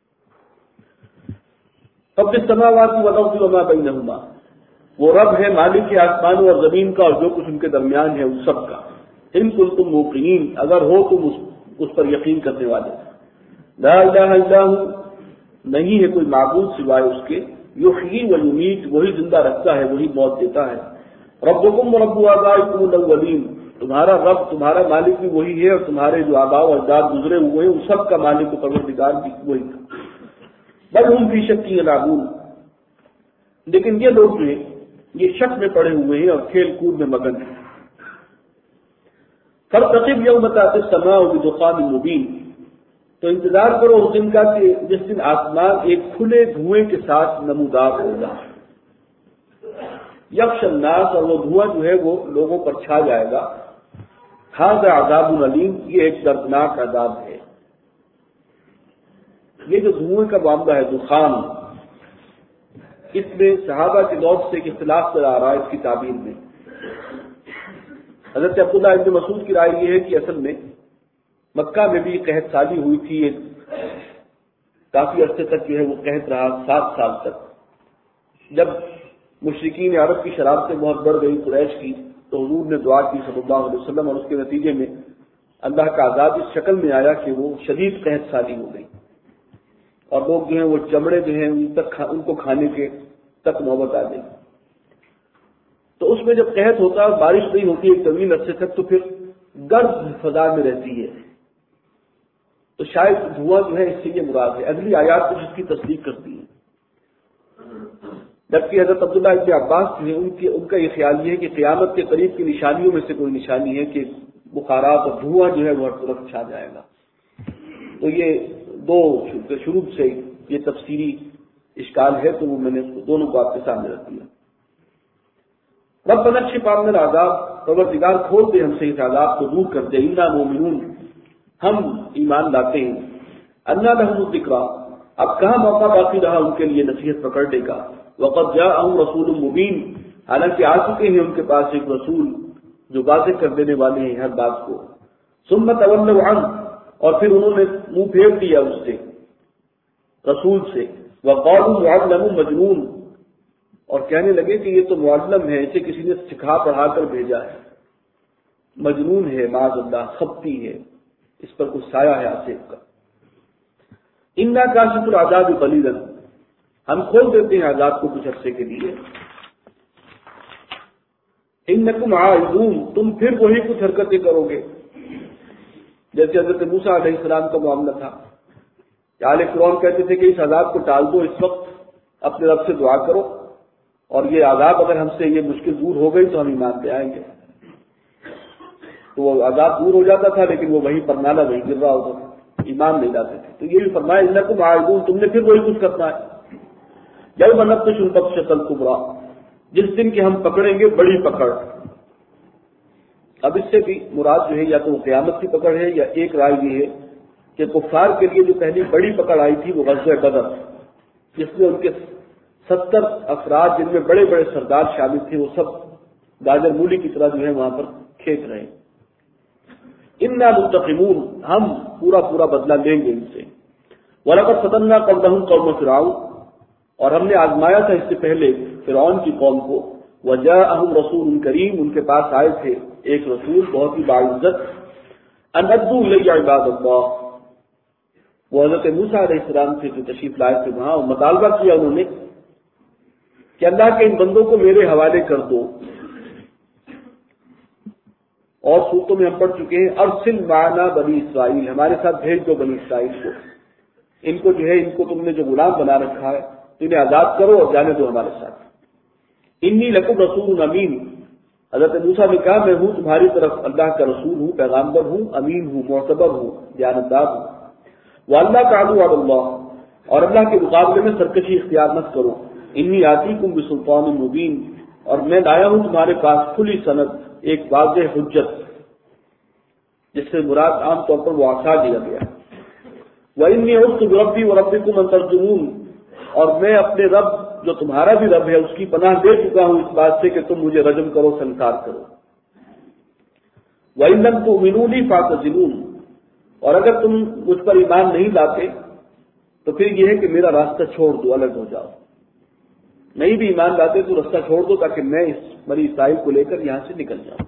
[SPEAKER 1] رب السماوات والارض وما بینہما، وہ رب ہے مالک آسمانوں اور زمین کا اور جو کچھ ان کے درمیان ہے ان سب کا۔ ان کنتم موقنین، اگر ہو تم اس, اس پر یقین کرنے والے۔ لا الہ الا ہو، نہیں ہے کوئی معبود سوائے اس کے، یحیی و یمیت، وہی زندہ رکھتا ہے، وہی موت دیتا ہے۔ ربکم ورب آبائکم الاولین، تمہارا رب، تمہارا مالک بھی وہی ہے، اور تمہارے جو آباء و اجداد گزرے ہوئے ہیں ان سب کا مالک و پروردگار بھی وہی تھا۔ بل ہم فی شک یلعبون، لیکن یہ لوگ جو ہیں یہ شک میں پڑے ہوئے ہیں اور کھیل کود میں مگن ہیں۔ فارتقب یوم تأتی السماء بدخان مبین، تو انتظار کرو اس دن کا کہ جس دن آسمان ایک کھلے دھوئیں کے ساتھ نمودار ہوگا۔ یغشی الناس، اور وہ دھواں جو ہے وہ لوگوں پر چھا جائے گا۔ ھذا عذاب علیم، یہ ایک دردناک عذاب ہے۔ یہ جو دھوئیں کا معاملہ ہے، دخان، اس میں صحابہ کے دور سے ایک اختلاف چلا آ رہا ہے اس کی تعبیر میں۔ حضرت عبداللہ ابن مسعود کی رائے یہ ہے کہ اصل میں مکہ میں بھی قحط سالی ہوئی تھی، ایک کافی عرصے تک جو ہے وہ قحط رہا، سات سال تک۔ جب مشرکین عرب کی شرارتیں بہت بڑھ گئی قریش کی، تو حضور نے دعا کی صلی اللہ علیہ وسلم، اور اس کے نتیجے میں اللہ کا عذاب اس شکل میں آیا کہ وہ شدید قحط سالی ہو گئی، اور لوگ جو ہیں وہ چمڑے جو ہیں ان تک ان کو کھانے کے تک نوبت آ گئی۔ تو اس میں جب قحط ہوتا ہے، بارش نہیں ہوتی ایک طویل عرصے تک، تو پھر گرد فضا میں رہتی ہے، تو شاید دھواں جو ہے اس سے یہ مراد ہے۔ اگلی آیات کچھ اس کی تصدیق کرتی ہے، جبکہ حضرت عبداللہ ابن عباس نے ان, ان کا یہ خیال یہ ہے کہ قیامت کے قریب کی نشانیوں میں سے کوئی نشانی ہے کہ بخارات اور دھواں جو ہے وہ ہر طرف چھا جائے گا۔ تو یہ دو شروع سے یہ تفسیری اشکال ہے، تو وہ میں نے دونوں کو آپ کے سامنے رکھ دیا۔ ربنا اکشف عنا العذاب، پروردگار کھول دے ہم سے اس عذاب کو، دور کر دے۔ انا مومنون، ہم ایمان لاتے ہیں۔ انا لهم الذکریٰ، اب کہاں موقع باقی رہا ان کے لیے نصیحت پکڑنے کا۔ وقد جاءهم رسول مبین، حالانکہ آ چکے ہیں ان کے پاس ایک رسول جو واضح کر دینے والے ہیں ہر بات کو۔ ثم تولوا عنہ، اور پھر انہوں نے منہ پھیر دیا اس سے، رسول سے۔ وقالوا معلم مجنون، اور کہنے لگے کہ یہ تو معلم ہے، اسے کسی نے سکھا پڑھا کر بھیجا ہے، مجنون ہے، معاذ اللہ، خبتی ہے، اس پر کچھ سایہ ہے آصف کا۔ انا کاشف العذاب قلیلا، ہم کھول دیتے ہیں عذاب کو کچھ عرصے کے لیے۔ انکم عائدون، تم پھر وہی کچھ حرکتیں کرو گے، جیسے حضرت موسیٰ علیہ السلام کا معاملہ تھا۔ آل فرعون کہتے تھے کہ اس عذاب کو ٹال دو، اس وقت اپنے رب سے دعا کرو، اور یہ عذاب اگر ہم سے یہ مشکل دور ہو گئی تو ہم ایمان پہ آئیں گے۔ تو وہ عذاب دور ہو جاتا تھا، لیکن وہ وہیں پر نالا وہیں گر رہا ہوتا تھا، ایمان نہیں لاتے تھے۔ تو یہ بھی فرمایا انکم عائدون، تم نے پھر وہی کچھ کرنا ہے۔ یوم نبطش البطشۃ الکبریٰ، جس دن کہ ہم پکڑیں گے بڑی پکڑ۔ اب اس سے بھی مراد جو ہے یا تو قیامت کی پکڑ ہے، یا ایک رائے یہ ہے کہ کفار کے لیے جو پہلی بڑی پکڑ آئی تھی وہ غزوہ بدر، جس میں ان کے ستر افراد جن میں بڑے بڑے سردار شامل تھے وہ سب گاجر مولی کی طرح جو ہے وہاں پر کھینچ رہے ہیں۔ انا منتقمون، ہم پورا پورا بدلہ لیں گے ان سے۔ وَلَقَدْ فَتَنَّا قَوْمَهُمْ قَوْمَ فِرْعَوْنَ، اور ہم نے آزمایا تھا اس سے پہلے فرعون کی قوم کو۔ وَجَاءَهُمْ رَسُولٌ کریم، ان کے پاس آئے تھے ایک رسول بہت ہی باعزت۔ أَنْ أَدُّوا إِلَيَّ عِبَادَ اللَّهِ، وہ حضرت موسیٰ علیہ السلام سے جو تشریف لائے تھے وہاں مطالبہ کیا انہوں نے کہ اللہ کے ان بندوں کو میرے حوالے کر دو۔ اور سورتوں میں ہم پڑھ چکے ہیں ارسل معنا بنی اسرائیل، ہمارے ساتھ بھیج دو بنی اسرائیل کو، ان کو جو ہے ان کو تم نے جو غلام بنا رکھا ہے تو انہیں آزاد کرو اور جانے دو ہمارے ساتھ۔ انی لکم رسول امین، حضرت موسیٰ نے کہا میں ہوں تمہاری طرف اللہ کا رسول ہوں، پیغامبر ہوں، امین ہوں، معتبر ہوں، دیانتدار ہوں۔ وَأَلَّا تَعْلُوا عَلَى اللَّهِ، اور اللہ کے مقابلے میں سرکشی اختیار مت کرو۔ انی آتیکم بسلطان مبین، اور میں لایا ہوں تمہارے پاس کھلی سند، ایک واضح حجت، جس سے مراد عام طور پر وہ عصا دیا گیا۔ وَإِنِّي عُذْتُ بِرَبِّي وَرَبِّكُمْ أَن تَرْجُمُونِ، اور میں اپنے رب جو تمہارا بھی رب ہے اس کی پناہ دے چکا ہوں اس بات سے کہ تم مجھے رجم کرو، سنسار کرو۔ وَإِن لَّمْ تُؤْمِنُوا لِي فَاعْتَزِلُونِ، اور اگر تم مجھ پر ایمان نہیں لاتے تو پھر یہ ہے کہ میرا راستہ چھوڑ دو، الگ ہو جاؤ۔ نہیں بھی ایمان لاتے تو راستہ چھوڑ دو تاکہ میں اس بنی اسرائیل کو لے کر یہاں سے نکل جاؤں۔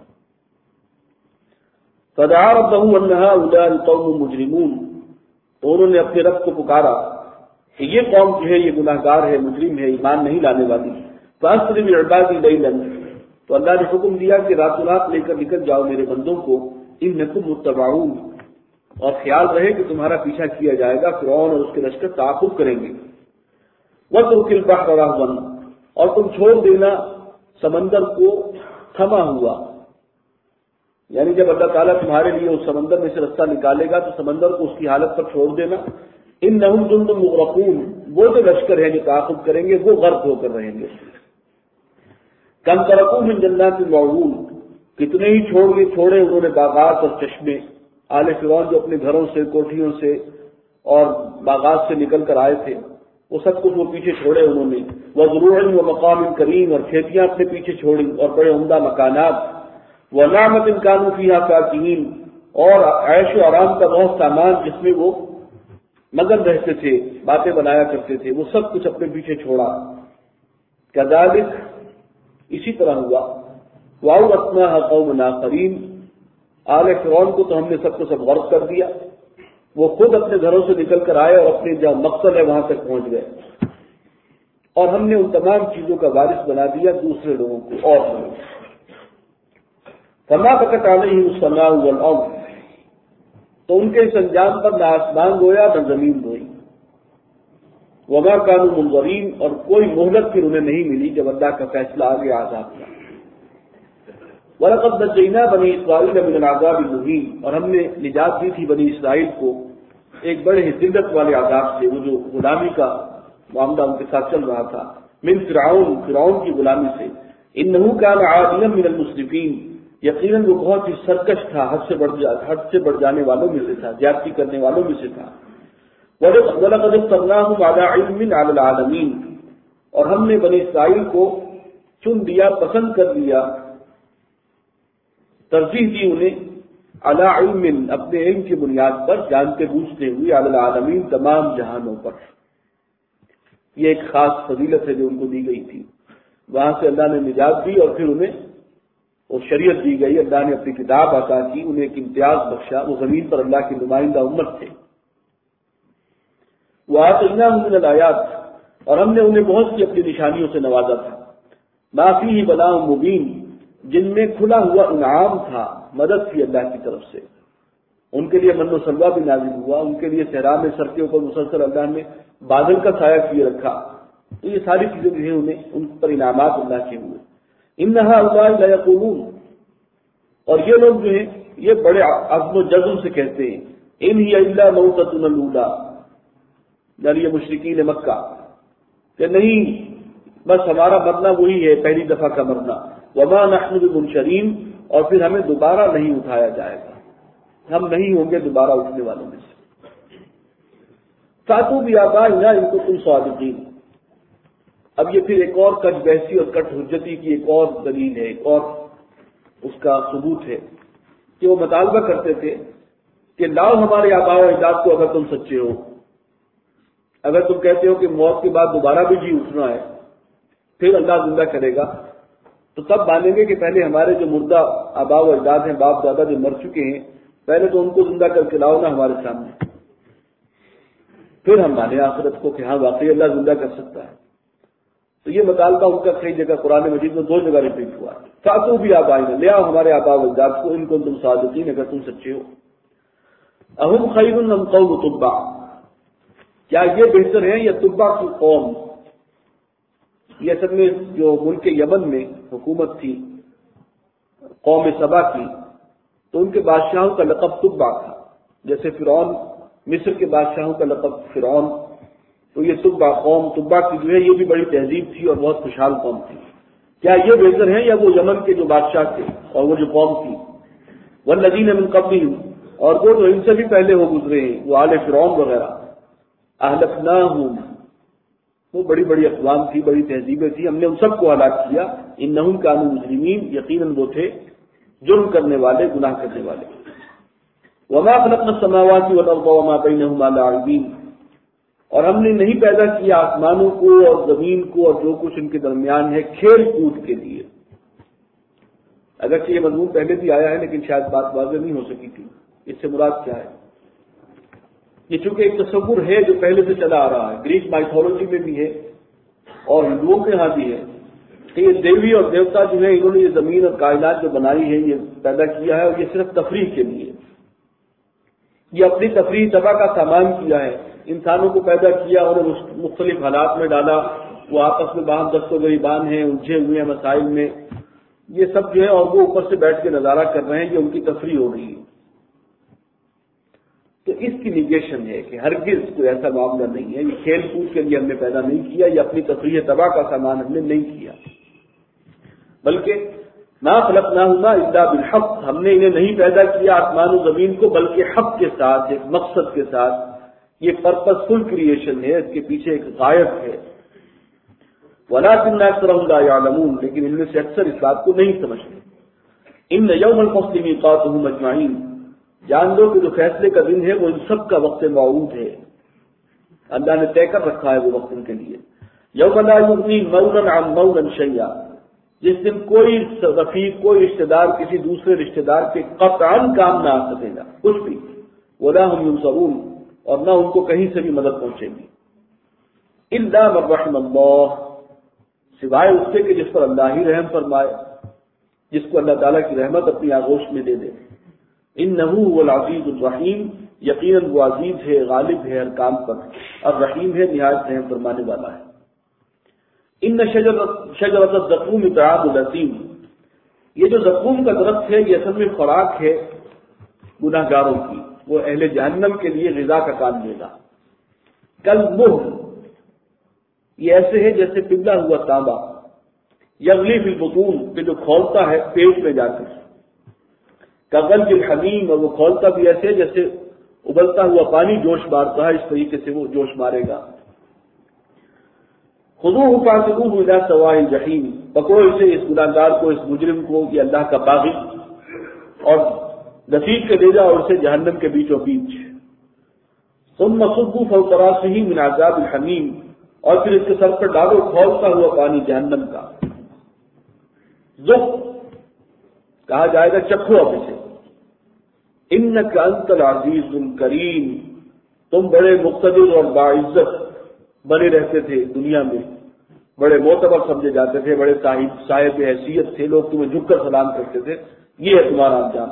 [SPEAKER 1] فَدَعَا رَبَّهُ أَنَّ هَٰؤُلَاءِ قَوْمٌ مُجْرِمُونَ، تو انہوں نے اپنے رب کو پکارا کہ یہ قوم جو ہے یہ گناہگار ہے، مجرم ہے، ایمان نہیں لانے والی۔ فَأَسْرِ بِعِبَادِي لَيْلًا، تو اللہ نے حکم دیا کہ راتوں رات لے کر نکل جاؤ میرے بندوں کو۔ إِنَّكُمْ مُتَّبَعُونَ، اور خیال رہے کہ تمہارا پیچھا کیا جائے گا، فرعون اور اس کے لشکر تعاقب کریں گے۔ وَاتْرُكِ الْبَحْرَ رَهْوًا، اور تم چھوڑ دینا سمندر کو تھما ہوا، یعنی جب اللہ تعالیٰ تمہارے لیے اس سمندر میں سے راستہ نکالے گا تو سمندر کو اس کی حالت پر چھوڑ دینا۔ انہم جند مغرقون، وہ جو لشکر ہے جو تعاقب کریں گے وہ غرق ہو کر رہیں گے۔ کم ترکوا من جنات وعیون، کتنے ہی چھوڑ کے چھوڑے انہوں نے باغات اور چشمے۔ آل فرعون جو اپنے گھروں سے، کوٹھیوں سے اور باغات سے نکل کر آئے تھے وہ سب کچھ وہ پیچھے چھوڑے انہوں نے۔ وزروع ومقام کریم، اور کھیتیاں اپنے پیچھے چھوڑی اور بڑے عمدہ مکانات۔ ونعمت كانوا فيها فاكهين، اور عیش و آرام کا بہت سامان جس میں وہ مگن رہتے تھے، باتیں بنایا کرتے تھے، وہ سب کچھ اپنے پیچھے چھوڑا۔ كذلك، اسی طرح ہوا۔ وَأَوْرَثْنَاهَا قَوْمًا آخَرِينَ، آل فرعون کو تو ہم نے سب کو سب غرق کر دیا، وہ خود اپنے گھروں سے نکل کر آئے اور اپنے جہاں مقصد ہے وہاں تک پہنچ گئے، اور ہم نے ان تمام چیزوں کا وارث بنا دیا دوسرے لوگوں کو اور لوگوں کو۔ فما بكت عليهم السماء والارض، تو ان کے اس انجام پر نہ آسمان گویا نہ زمین گوئی۔ وما كانوا منظرين، اور کوئی مہلت پھر انہیں نہیں ملی جب اللہ کا فیصلہ آ گیا عذاب کا۔ وَلَقَدْ نَجَّيْنَا بَنِي إِسْرَائِيلَ مِنَ الْعَذَابِ الْمُهِينِ، اور ہم نے نجات دی تھی بنی اسرائیل کو ایک بڑے ہی ذلت والے عذاب سے، وہ جو غلامی کا معاملہ ان کے ساتھ چل رہا تھا۔ من فرعون، فرعون کی غلامی سے۔ إِنَّهُ كَانَ عَالِيًا مِنَ الْمُسْرِفِينَ، یقیناً وہ بہت ہی سرکش تھا، حد سے بڑھ جا حد سے بڑھ جانے والوں میں سے تھا، زیادتی کرنے والوں میں سے تھا۔ وَلَقَدِ اخْتَرْنَاهُمْ عَلَىٰ عِلْمٍ عَلَى الْعَالَمِينَ، اور ہم نے بنی اسرائیل کو چن لیا، پسند کر لیا، ترجیح دی انہیں، علی علم، اپنے علم کی بنیاد پر، جانتے بوجھتے ہوئے، علی العالمین، تمام جہانوں پر۔ یہ ایک خاص فضیلت ہے جو ان کو دی گئی تھی، وہاں سے اللہ نے نجات دی اور پھر انہیں اور شریعت دی گئی، اللہ نے اپنی کتاب عطا کی، انہیں ایک امتیاز بخشا، وہ زمین پر اللہ کی نمائندہ امت تھے۔ وَآتَيْنَاهُم مِّنَ الْآيَاتِ، اور ہم نے انہیں بہت سی اپنی نشانیوں سے نوازا تھا۔ مَا فِيهِ بَلَاءٌ مُبِينٌ، جن میں کھلا ہوا انعام تھا، مدد تھی اللہ کی طرف سے۔ ان کے لیے من و سلوہ بھی نازل ہوا، ان کے لیے صحرا میں سر کے اوپر مسلسل اللہ نے بادل کا سایہ کیے رکھا، تو یہ ساری چیزیں جو ہیں انہیں ان پر انعامات اللہ کے ہوئے۔ إِنَّ هَؤُلَاءِ لَيَقُولُونَ، اور یہ لوگ جو ہیں یہ بڑے عزم و جزم سے کہتے ہیں، إِنْ هِيَ إِلَّا مَوْتَتُنَا الْأُولَىٰ، یعنی یہ مشرکین مکہ، کہ نہیں بس ہمارا مرنا وہی ہے، پہلی دفعہ کا مرنا۔ وَمَا نَحْنُ بِمُنشَرِينَ، اور پھر ہمیں دوبارہ نہیں اٹھایا جائے گا، ہم نہیں ہوں گے دوبارہ اٹھنے والوں میں سے۔ فاتو بآبائنا ان کنتم صادقین۔ اب یہ پھر ایک اور کٹ بحثی اور کٹ حجتی کی ایک اور دلیل ہے، ایک اور اس کا ثبوت ہے کہ وہ مطالبہ کرتے تھے کہ لاؤ ہمارے آباء و اجداد کو، اگر تم سچے ہو، اگر تم کہتے ہو کہ موت کے بعد دوبارہ بھی جی اٹھنا ہے، پھر اللہ زندہ کرے گا، تو تب مانیں گے کہ پہلے ہمارے جو مردہ آباء و اجداد ہیں، باپ دادا جو مر چکے ہیں، پہلے تو ان کو زندہ کر کے لاؤ نا ہمارے سامنے، پھر ہم مانیں آخرت کو کہ ہاں واقعی اللہ زندہ کر سکتا ہے۔ تو یہ مطالبہ ان کا کئی جگہ قرآن مجید میں دو جگہ ریپیٹ ہوا۔ فاتو بآبائنا، لے آؤ ہمارے آباء و اجداد کو، ان کو تم صادقین، اگر تم سچے ہو۔ اہم خیر ام قوم تبع، کیا یہ بہتر ہے یا تبع کی قوم؟ یہ اصل میں جو ملک یمن میں حکومت تھی قوم سبا کی، تو ان کے بادشاہوں کا لقب تبع تھا، جیسے فرعون مصر کے بادشاہوں کا لقب فرعون، تو یہ تبع قوم، تبع کی جو ہے یہ بھی بڑی تہذیب تھی اور بہت خوشحال قوم تھی۔ کیا یہ بہتر ہے یا وہ یمن کے جو بادشاہ تھے اور وہ جو قوم تھی؟ والذین من قبلہم، اور وہ جو ان سے بھی پہلے ہو گزرے ہیں، وہ آل فرعون وغیرہ، اہلکناہم، وہ بڑی بڑی اقوام تھی، بڑی تہذیبیں تھی، ہم نے ان سب کو ہلاک کیا۔ انہم کانوا مجرمین، یقیناً وہ تھے جرم کرنے والے، گناہ کرنے والے۔ وما خلقنا السماوات والارض وما بینہما لاعبین، اور ہم نے نہیں پیدا کیا آسمانوں کو اور زمین کو اور جو کچھ ان کے درمیان ہے کھیل کود کے لیے۔ اگرچہ یہ مضمون پہلے بھی آیا ہے لیکن شاید بات واضح نہیں ہو سکی تھی، اس سے مراد کیا ہے؟ یہ چونکہ ایک تصور ہے جو پہلے سے چلا آ رہا ہے، گریک مائتھولوجی میں بھی ہے اور ہندوؤں کے ہاں بھی ہے کہ یہ دیوی اور دیوتا جو ہے انہوں نے یہ زمین اور کائنات جو بنائی ہے، یہ پیدا کیا ہے اور یہ صرف تفریح کے لیے، یہ اپنی تفریح تباہ کا سامان کیا ہے۔ انسانوں کو پیدا کیا، انہیں مختلف حالات میں ڈالا، وہ آپس میں باہم دست و گریبان ہیں، الجھے ہوئے ہیں مسائل میں، یہ سب جو ہے، اور وہ اوپر سے بیٹھ کے نظارہ کر رہے ہیں، یہ ان کی تفریح ہو رہی ہے۔ تو اس کی نیگیشن ہے کہ ہرگز کوئی ایسا معاملہ نہیں ہے، یہ کھیل کود کے لیے ہم نے پیدا نہیں کیا، یہ اپنی تفریح تباہ کا سامان ہم نے نہیں کیا، بلکہ ما خلقناہما الا بالحق، ہم نے انہیں نہیں پیدا کیا آسمان و زمین کو بلکہ حق کے ساتھ، ایک مقصد کے ساتھ۔ یہ پرپس فل کریشن ہے، اس کے پیچھے ایک غائب ہے۔ ولکن اکثرهم لا يعلمون، لیکن ان میں سے اکثر اس بات کو نہیں سمجھتے۔ ان یوم الفصل میقاتهم اجمعین، جان لو کہ جو فیصلے کا دن ہے وہ ان سب کا وقت موعود ہے، اللہ نے طے کر رکھا ہے وہ وقت ان کے لیے۔ یوم لا یغنی مولا عن مولا شیئا، جس دن کوئی رفیق، کوئی رشتہ دار کسی دوسرے رشتہ دار کے قطعاً کام نہ آ سکے گا، کچھ بھی۔ ولا هم ينصرون، اور نہ ان کو کہیں سے بھی مدد پہنچے گی۔ الا من رحم اللہ، سوائے اس سے کہ جس پر اللہ ہی رحم فرمائے، جس کو اللہ تعالیٰ کی رحمت اپنی آغوش میں دے دے۔ انہ هو العزیز الرحیم، یقیناً وہ عزیز ہے، غالب ہے ہر کام پر، اور رحیم ہے، نہایت رحم فرمانے والا ہے۔ ان شجرۃ الزقوم طعام الاثیم، یہ جو زقوم کا درخت ہے یہ اصل میں خوراک ہے گناہ گاروں کی، وہ اہل جہنم کے لیے غذا کا کام دے گا۔ کالمہل، یہ ایسے ہے جیسے پگھلا ہوا تانبا، یغلی فی البطون، کہ جو کھولتا ہے پیٹ میں جا کر، کغلی الحمیم، اور وہ کھولتا بھی ایسے جیسے ابلتا ہوا پانی جوش مارتا ہے، اس طریقے سے وہ جوش مارے گا۔ خذوہ فاعتلوہ الی سواء الجحیم، پکڑو اسے، اس گناہ گار کو، اس مجرم کو، یہ اللہ کا باغی، اور گسیٹ کے لے جاؤ اور اسے جہنم کے بیچوں بیچ۔ ثم صبوا فوق راسہ من عذاب الحمیم، اور پھر اس کے سر پر ڈالو کھولتا ہوا پانی جہنم کا۔ ذق، کہا جائے گا چکھو اب اسے۔ انک انت العزیز الکریم، تم بڑے مقتدر اور باعزت بنے رہتے تھے دنیا میں، بڑے معتبر سمجھے جاتے تھے، بڑے صاحب صاحب حیثیت تھے، لوگ تمہیں جھک کر سلام کرتے تھے، یہ ہے تمہارا انجام۔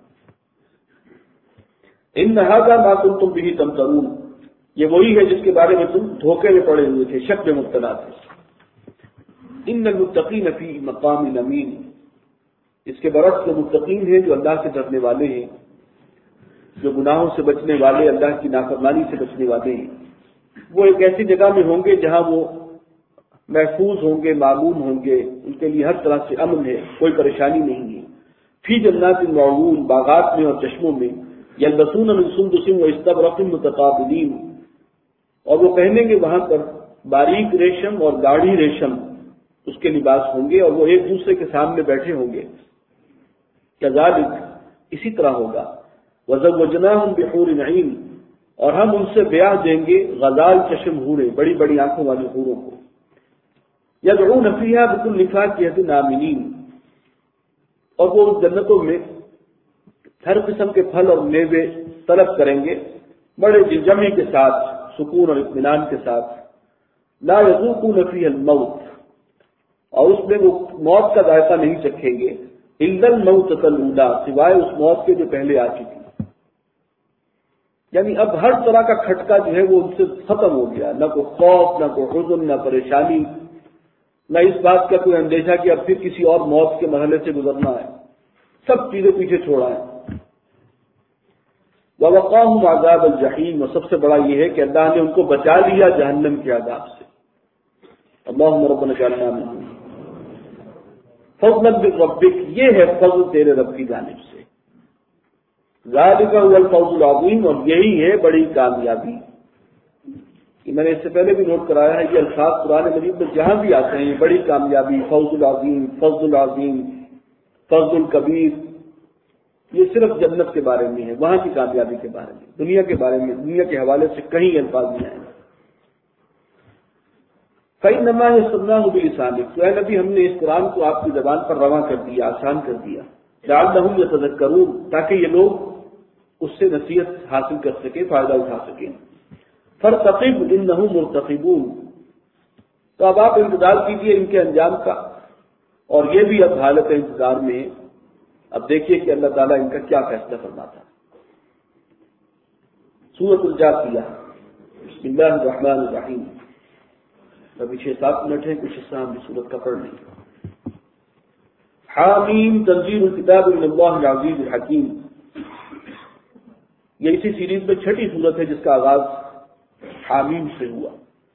[SPEAKER 1] ان ھذا ما کنتم به تمترون، یہ وہی ہے جس کے بارے میں تم دھوکے میں پڑے ہوئے تھے، شک میں مبتلا تھے۔ ان المتقین فی مقام امین، اس کے برعکس جو متقین ہیں، جو اللہ سے ڈرنے والے ہیں، جو گناہوں سے بچنے والے، اللہ کی نافرمانی سے بچنے والے ہیں، وہ ایک ایسی جگہ میں ہوں گے جہاں وہ محفوظ ہوں گے، معمون ہوں گے، ان کے لیے ہر طرح سے امن ہے، کوئی پریشانی نہیں ہے۔ فی جنات وعیون، باغات میں اور چشموں میں، یلبسون من سندس واستبرق متقابلین، اور وہ پہنیں گے وہاں پر باریک ریشم اور گاڑھی ریشم اس کے لباس ہوں گے، اور وہ ایک دوسرے کے سامنے بیٹھے ہوں گے. کذالک، اسی طرح ہوگا. وزوجناہم بحور عین، اور ہم ان سے بیاہ دیں گے غزال چشم حوریں، بڑی بڑی آنکھوں والی حوروں کو. یدعون فیہا بکل فاکہۃ آمنین، اور وہ جنتوں میں ہر قسم کے پھل اور میوے طلب کریں گے بڑے جمعی کے ساتھ، سکون اور اطمینان کے ساتھ. لا یذوقون فیہا الموت، اور اس میں وہ موت کا ذائقہ نہیں چکھیں گے. الا الموتۃ الاولی، سوائے اس موت کے جو پہلے آ چکی. یعنی اب ہر طرح کا کھٹکا جو ہے وہ ان سے ختم ہو گیا، نہ کوئی خوف، نہ کوئی حزن، نہ پریشانی، نہ اس بات کا کوئی اندیشہ کہ اب پھر کسی اور موت کے مرحلے سے گزرنا ہے. سب چیزیں پیچھے چھوڑا ہے. وَوَقَاهُمْ عَذَابَ الْجَحِيمِ، اور سب سے بڑا یہ ہے کہ اللہ نے ان کو بچا لیا جہنم کے عذاب سے. اللہم ربنا اجعلنا منہم. فضلا من ربک، یہ ہے فضل تیرے رب کی جانب سے. ذالک هو الفوز العظیم، اور یہی ہے بڑی کامیابی. یہ میں نے اس سے پہلے بھی نوٹ کرایا ہے، یہ الفاظ قرآن مجید میں جہاں بھی آتے ہیں، بڑی کامیابی، فوز العظیم، فضل العظیم، فضل الکبیر، یہ صرف جنت کے بارے میں ہے، وہاں کی کامیابی کے بارے میں. دنیا کے بارے میں، دنیا کے حوالے سے کہیں الفاظ نہیں آئے. فإنما يسرناه بلسانك، تو اے نبی ہم نے اس قرآن کو آپ کی زبان پر رواں کر دیا، آسان کر دیا. لعلهم يتذكرون، تاکہ یہ لوگ اس سے نصیحت حاصل کر سکیں، فائدہ اٹھا سکیں. فارتقب انهم مرتقبون، تو اب آپ انتظار کیجئے ان کے انجام کا، اور یہ بھی اب حالت انتظار میں ہے. اب دیکھیے کہ اللہ تعالیٰ ان کا کیا فیصلہ فرماتا. سورۃ الجاثیہ، بسم اللہ الرحمن الرحیم. ابھی چھ سات منٹ ہیں، کچھ حصہ ہم بھی سورت کا پڑھ لیں. حامیم، تنزیل الکتاب من اللہ العزیز الحکیم. یہ اسی سیریز میں چھٹی سورت ہے جس کا آغاز حامیم سے ہوا.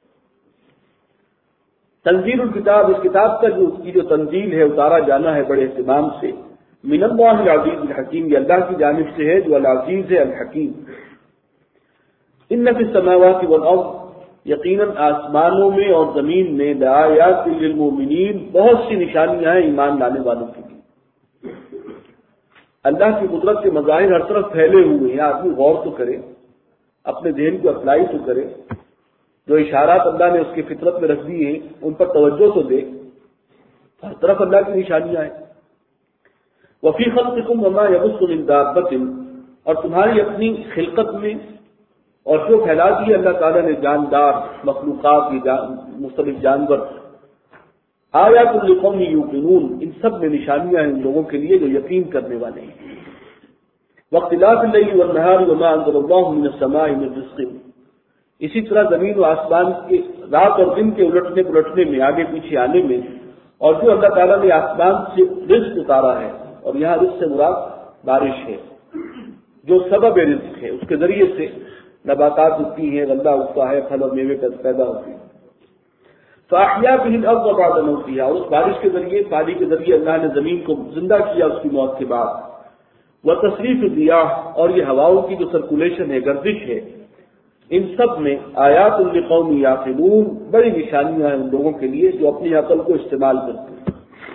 [SPEAKER 1] تنزیل الکتاب، اس کتاب کا جو اس کی جو تنزیل ہے، اتارا جانا ہے بڑے اہتمام سے. من اللہ العزیز الحکیم، یہ اللہ کی جانب سے ہے جو العزیز ہے، الحکیم. ان فی السماوات والارض، یقیناً آسمانوں میں اور زمین میں، لآیات للمؤمنین، بہت سی نشانیاں ہیں ایمان لانے والوں کے لیے. اللہ کی قدرت کے مظاہر ہر طرف پھیلے ہوئے ہیں. آدمی غور تو کرے، اپنے ذہن کو اپلائی تو کرے، جو اشارات اللہ نے اس کی فطرت میں رکھ دی ہیں ان پر توجہ تو دے. ہر طرف اللہ کی نشانیاں ہیں. وفی خلقکم وما یبث من دابۃ، اور تمہاری اپنی خلقت میں اور جو پھیلا دی اللہ تعالیٰ نے جاندار مخلوقات، یہ مختلف جانور. آیات لقوم یوقنون، ان سب میں نشانیاں ہیں ان لوگوں کے لیے جو یقین کرنے والے ہیں. واختلاف اللیل والنہار وما انزل اللہ من السماء من رزق، اسی طرح زمین و آسمان کے رات اور دن کے الٹنے پلٹنے میں، آگے پیچھے آنے میں، اور جو اللہ تعالیٰ نے آسمان سے رزق اتارا ہے، اور یہاں رزق سے مراد بارش ہے، جو سبب رزق ہے، اس کے ذریعے سے نباتات اگتی ہیں، غلہ اگتا ہے، پھل اور میوے پیدا ہوتے ہیں. فاحیا به الارض بعد موتها، اور اس بارش کے ذریعے، پانی کے ذریعے اللہ نے زمین کو زندہ کیا اس کی موت کے بعد. وتصریف الرياح، اور یہ ہواؤں کی جو سرکولیشن ہے، گردش ہے، ان سب میں آیات لقوم یعقلون، بڑی نشانیاں ہیں ان لوگوں کے لیے جو اپنی عقل کو استعمال کرتے ہیں.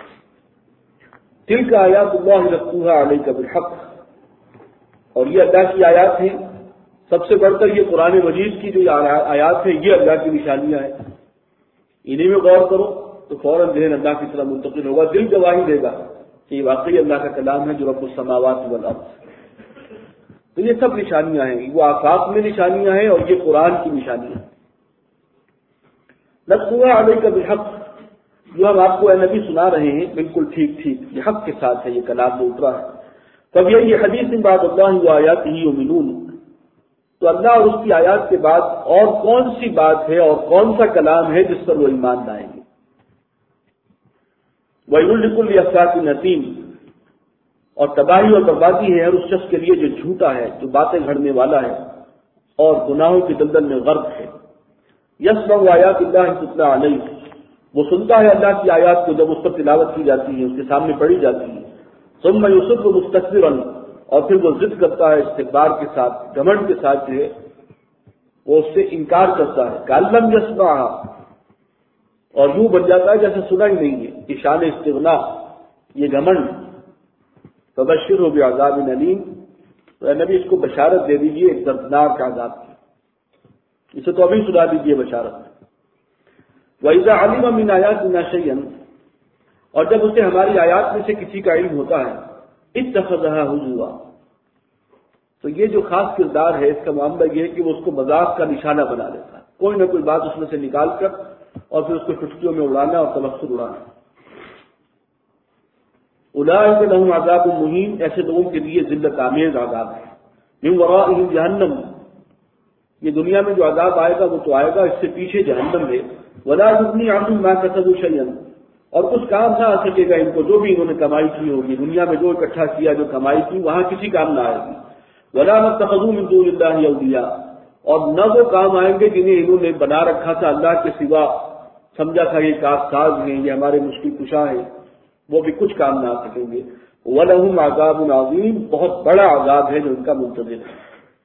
[SPEAKER 1] تلک آیات اللہ نتلوها علیک بالحق، اور یہ اللہ کی آیات ہیں. سب سے بڑھ کر یہ قرآن مجید کی جو آیات ہیں، یہ اللہ کی نشانیاں ہیں. انہیں میں غور کرو تو فوراً ذہن اللہ کی طرف منتقل ہوگا، دل گواہی دے گا کہ یہ واقعی اللہ کا کلام ہے جو رب السماوات والارض. تو یہ سب نشانیاں ہیں، وہ آفاق میں نشانیاں ہیں اور یہ قرآن کی نشانیاں. نتلوها علیک بالحق، جو ہم آپ کو اے نبی سنا رہے ہیں بالکل ٹھیک ٹھیک، یہ حق کے ساتھ ہے، یہ کلام جو اترا ہے. تب یہ حدیث من بعد اللہ وآیاتہ یؤمنون، تو اللہ اور اس کی آیات کے بعد اور کون سی بات ہے اور کون سا کلام ہے جس پر وہ ایمان لائیں گے. وَيْلٌ لِكُلِّ أَفَّاكٍ أَثِيمٍ، اور تباہی اور بربادی ہے ہر اس شخص کے لیے جو جھوٹا ہے، جو باتیں گھڑنے والا ہے اور گناہوں کی دلدل میں غرق ہے. يَسْمَعُ آیات اللہ تتلیٰ علیہ، وہ سنتا ہے اللہ کی آیات کو جب اس پر تلاوت کی جاتی ہے، اس کے سامنے پڑھی جاتی ہے. ثم یصر مستكبرا، اور پھر وہ ضد کرتا ہے استکبار کے ساتھ، گھمنڈ کے ساتھ جو ہے وہ اس سے انکار کرتا ہے، کأن لم یسمعها، اور یوں بن جاتا ہے جیسے سنا ہی نہیں ہے، کہ شان استغنا، یہ گھمنڈ۔ فبشرہ بعذاب علیم، تو اے نبی اس کو بشارت دے دیجیے ایک دردناک عذاب کی، اسے تو ابھی سنا دیجیے بشارت۔ وَإِذَا عَلِمَ مِنْ آيَاتِنَا شَيْئًا، اور جب اسے ہماری آیات میں سے کسی کا علم ہوتا ہے، اتخذها ہزوا، تو یہ جو خاص کردار ہے اس کا معاملہ یہ ہے کہ وہ اس کو مذاق کا نشانہ بنا لیتا ہے، کوئی نہ کوئی بات اس میں سے نکال کر اور پھر اس کو چٹکیوں میں اڑانا اور تبصر اڑانا۔ اولئک لہم عذاب مہین، ایسے لوگوں کے لیے ذلت آمیز عذاب ہے۔ من ورائہم جہنم، یہ دنیا میں جو عذاب آئے گا وہ تو آئے گا، اس سے پیچھے جہنم ہے۔ ولا یغنی عنہم ما کسبوا شیئا، اور کچھ کام نہ آ سکے گا ان کو جو بھی انہوں نے کمائی کی ہوگی، دنیا میں جو اکٹھا کیا، جو کمائی کی، وہاں کسی کام نہ آئے گی۔ ولا ما اتخذوا من دون اللہ اولیاء، اور نہ وہ کام آئیں گے جنہیں انہوں نے بنا رکھا تھا اللہ کے سوا، سمجھا تھا یہ کار ساز ہیں، یہ ہمارے مشکل کشا ہیں، وہ بھی کچھ کام نہ آ سکیں گے۔ وَلَهُمْ عَذَابٌ عَظِيمٌ، بہت بڑا عذاب ہے جو ان کا منتظر ہے۔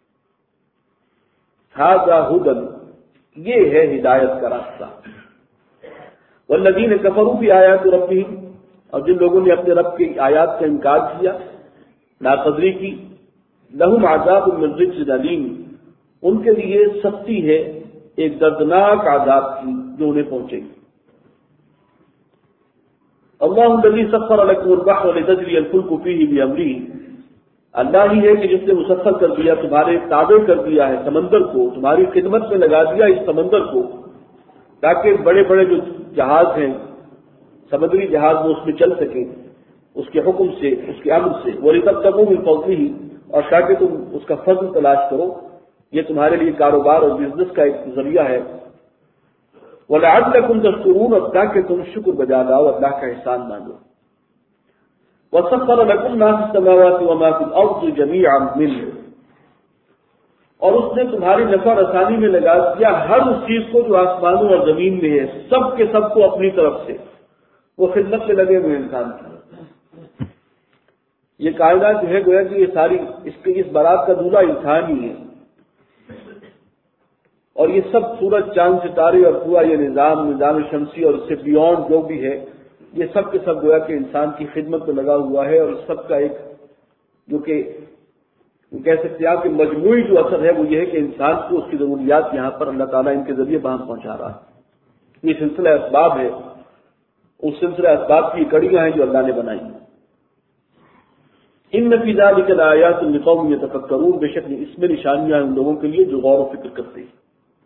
[SPEAKER 1] هَذَا هُدًى، یہ ہے ہدایت کا راستہ۔ وَالَّذِينَ كَفَرُوا بِآيَاتِ رَبِّهِمْ، اور جن لوگوں نے اپنے رب کی آیات کا انکار کیا، ناقدری کی، لَهُمْ عَذَابٌ مِّن رِجْزٍ أَلِيمٌ، ان کے لیے سختی ہے ایک دردناک عذاب کی جو انہیں پہنچے گی۔ اللہ الذی سخر لکم البحر لتجری الفلک فیہ بامرہ، اللہ ہی ہے کہ جس نے مسخر کر دیا، تمہارے تابع کر دیا ہے سمندر کو، تمہاری خدمت میں لگا دیا اس سمندر کو، تاکہ بڑے بڑے جو جہاز ہیں، سمندری جہاز وہ اس میں چل سکیں اس کے حکم سے، اس کے امر سے۔ وَلِتَبْتَغُوا مِن فَضْلِهِ، اور تاکہ تم اس کا فضل تلاش کرو، یہ تمہارے لیے کاروبار اور بزنس کا ایک ذریعہ ہے۔ وَلَعَلَّكُمْ تَشْكُرُونَ، اور تاکہ تم شکر بجا لاؤ، اللہ کا احسان مانو۔ وَسَخَّرَ لَكُم مَّا فِي السَّمَاوَاتِ وَمَا فِي الْأَرْضِ جَمِيعًا مِّنْهُ، اور اس نے تمہاری نفع رسانی میں لگا دیا ہر اس چیز کو جو آسمانوں اور زمین میں ہے، سب کے سب کو اپنی طرف سے، وہ خدمت میں لگے ہوئے انسان کی۔ یہ کائنات جو ہے گویا کہ یہ ساری اس کے اس برات کا دولہا انسان ہی ہے، اور یہ سب سورج چاند ستارے اور پورا یہ نظام نظام شمسی اور اس سے بیونڈ جو بھی ہے، یہ سب کے سب گویا کہ انسان کی خدمت میں لگا ہوا ہے، اور اس سب کا ایک جو کہ کہہ سکتے ہیں آپ کہ مجموعی جو اثر ہے وہ یہ ہے کہ انسان کو اس کی ضروریات یہاں پر اللہ تعالیٰ ان کے ذریعے وہاں پہنچا رہا ہے۔ یہ سلسلہ اسباب ہے، اس سلسلہ اسباب کی کڑیاں ہیں جو اللہ نے بنائی۔ ان فی ذلک لآیات لقوم یتفکرون، بے شک اس میں نشانیاں ہیں ان لوگوں کے لیے جو غور و فکر کرتے ہیں۔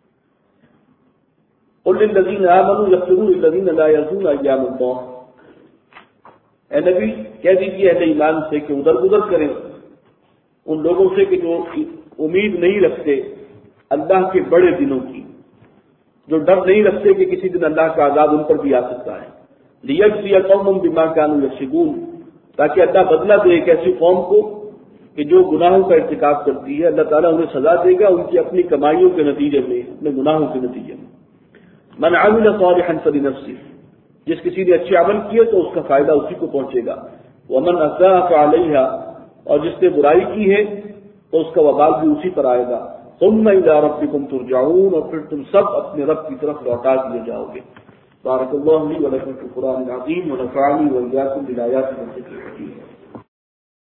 [SPEAKER 1] قل للذین آمنوا یغفروا للذین لا یرجون ایام اللہ، اے نبی کہہ دیجیے اہل ایمان سے کہ ادھر ادھر کریں ان لوگوں سے کہ جو امید نہیں رکھتے اللہ کے بڑے دنوں کی، جو ڈر نہیں رکھتے کہ کسی دن اللہ کا عذاب ان پر بھی آ سکتا ہے۔ لیجزی قوم بما كانوا یکسبون، تاکہ اللہ بدلہ دے ایک ایسی قوم کو کہ جو گناہوں کا ارتکاب کرتی ہے، اللہ تعالیٰ انہیں سزا دے گا ان کی اپنی کمائیوں کے نتیجے میں، اپنے گناہوں کے نتیجے میں۔ من عمل صالحا فلنفسه، جس کسی نے اچھے عمل کیے تو اس کا فائدہ اسی کو پہنچے گا۔ ومن اساء فعليها، اور جس نے برائی کی ہے تو اس کا وبال بھی اسی پر آئے گا۔ ثم الى ربكم ترجعون، اور پھر تم سب اپنے رب کی طرف لوٹا دیے جاؤ گے۔ بارک اللہ لی ولکم فی القرآن العظیم ونفعنی وإیاکم بالآیات والذکر الحکیم۔